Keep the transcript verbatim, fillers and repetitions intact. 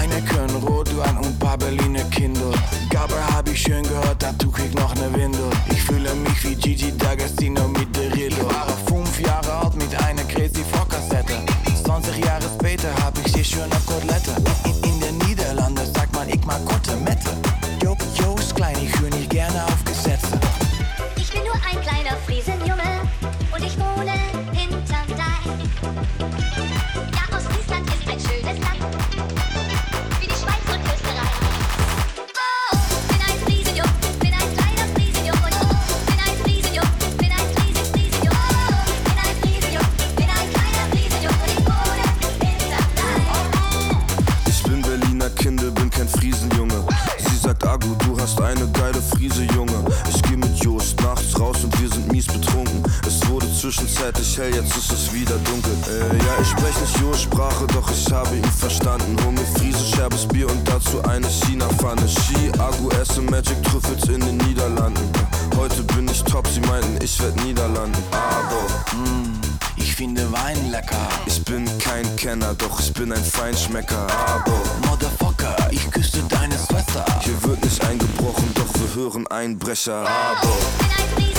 Heineken, Rotwein und paar Berliner Kinder. Gabber hab ich schön gehört, dazu krieg noch ne Windel. Ich fühle mich wie Gigi D'Agostino mit der Rille. Ich war fünf Jahre alt mit einer Crazy Vorkassette. zwanzig Jahre später hab ich hier schöne Kotelette. In, in den Niederlanden sagt man, ich mag Kotelette. Jo, Jo's klein, ich höre nicht gerne auf Gesetze. Ich bin nur ein kleiner Friesenjunge und ich wohne hinterm Deich. Ja, Ostfriesland ist ein schönes Land, wie die Schweiz und Österreich. Oh, bin ein Friesenjung, bin ein kleiner Friesenjung und oh, bin ein Friesenjung, bin ein Friesen, Friesenjung. Oh, bin ein Friesenjung, bin ein kleiner Friesenjung und ich wohne hinterm Deich. Ich bin Berliner Kinder, bin kein Friesenjunge. Sie sagt, Agu, du hast eine geile Friese, Junge. Ich geh mit Jost nachts raus und wir sind mies betrunken. Es wurde zwischenzeitlich hell, jetzt ist es wieder dunkel. Äh, ja, ich sprech nicht Jost-Sprache, doch ich habe ihn verstanden. Hol mir Friese, scherbes Bier und dazu eine China-Pfanne. Ski, Agu, esse Magic Trüffels in den Niederlanden. Heute bin ich top, sie meinten, ich werd Niederlanden. Aber, Mm, ich finde Wein lecker. ich bin kein Kenner, doch ich bin ein Feinschmecker. Aber, Motherfucker, ich küsste deine Schwester. hier wird nicht eingebrochen, doch wir hören Einbrecher. Aber, Bin ein Friesenjung.